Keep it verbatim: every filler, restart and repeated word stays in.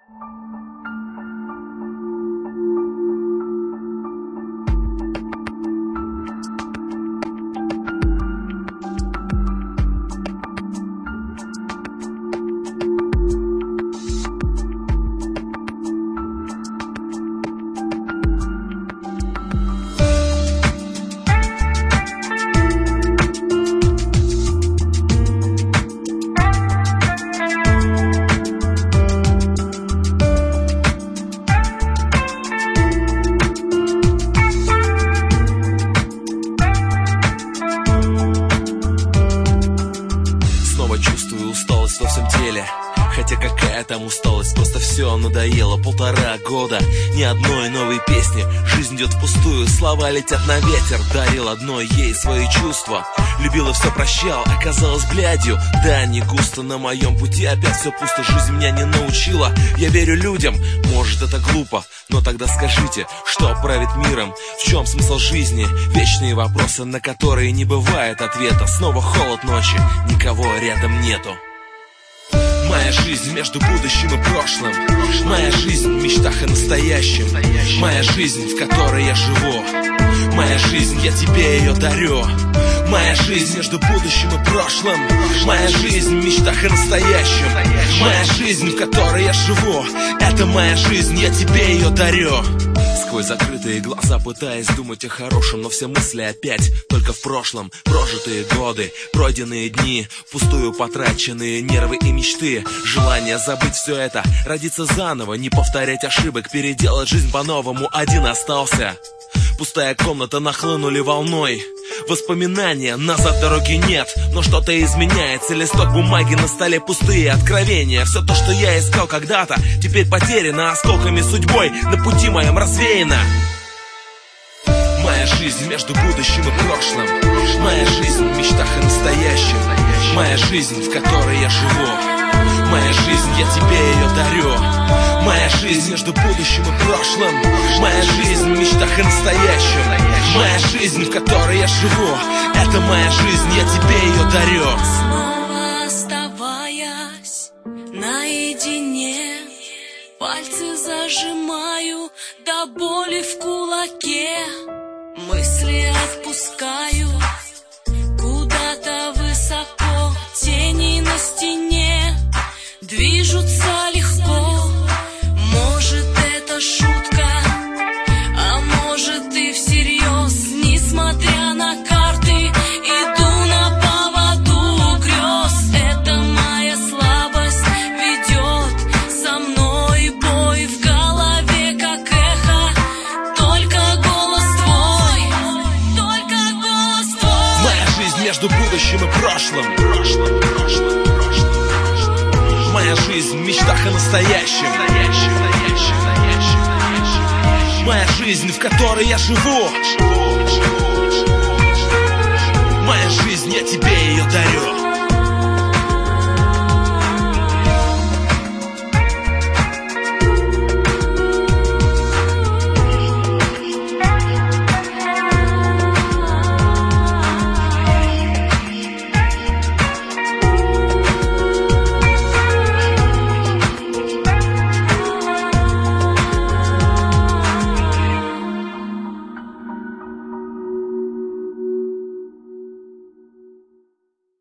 Чувствую усталость во всем теле. Хотя какая там усталость, просто все надоело. Полтора года, ни одной новой песни. Жизнь идет впустую, слова летят на ветер. Дарил одной ей свои чувства. Любила, все прощал, оказалось блядью. Да, не густо на моем пути, опять все пусто. Жизнь меня не научила, я верю людям. Может, это глупо, но тогда скажите, что правит миром? В чем смысл жизни? Вечные вопросы, на которые не бывает ответа. Снова холод ночи, никого рядом нету. Моя жизнь между будущим и прошлым. Моя жизнь в мечтах и настоящем. Моя жизнь, в которой я живу. Моя жизнь, я тебе ее дарю. Моя жизнь между будущим и прошлым. Моя жизнь в мечтах и настоящем. Моя жизнь, в которой я живу. Это моя жизнь, я тебе ее дарю. Сквозь закрытые глаза пытаясь думать о хорошем, но все мысли опять только в прошлом. Прожитые годы, пройденные дни, впустую потраченные нервы и мечты. Желание забыть все это, родиться заново, не повторять ошибок, переделать жизнь по-новому. Один остался. Пустая комната, нахлынули волной. Воспоминания, назад дороги нет. Но что-то изменяется, листок бумаги на столе, пустые откровения. Все то, что я искал когда-то, теперь потеряно осколками судьбой, на пути моем развеяно. Моя жизнь между будущим и прошлым. Моя жизнь в мечтах и настоящем. Моя жизнь, в которой я живу. Моя жизнь, я тебе ее дарю. Моя жизнь между будущим и прошлым. Моя жизнь в мечтах и настоящем. Моя жизнь, в которой я живу. Это моя жизнь, я тебе ее дарю. Снова оставаясь наедине, пальцы зажимаю до боли в кулаке. Мысли отпускаю куда-то высоко. Тени на стене движутся легко. Может, это шутка, а может и всерьез. Несмотря на карты, иду на поводу грез. Это моя слабость ведет со мной бой. В голове как эхо, только голос твой, только голос твой. Моя жизнь между будущим и прошлым. Прошлым, прошлым, прошлым. Моя жизнь в мечтах и настоящем. Моя жизнь, в которой я живу. Моя жизнь, я тебе ее дарю.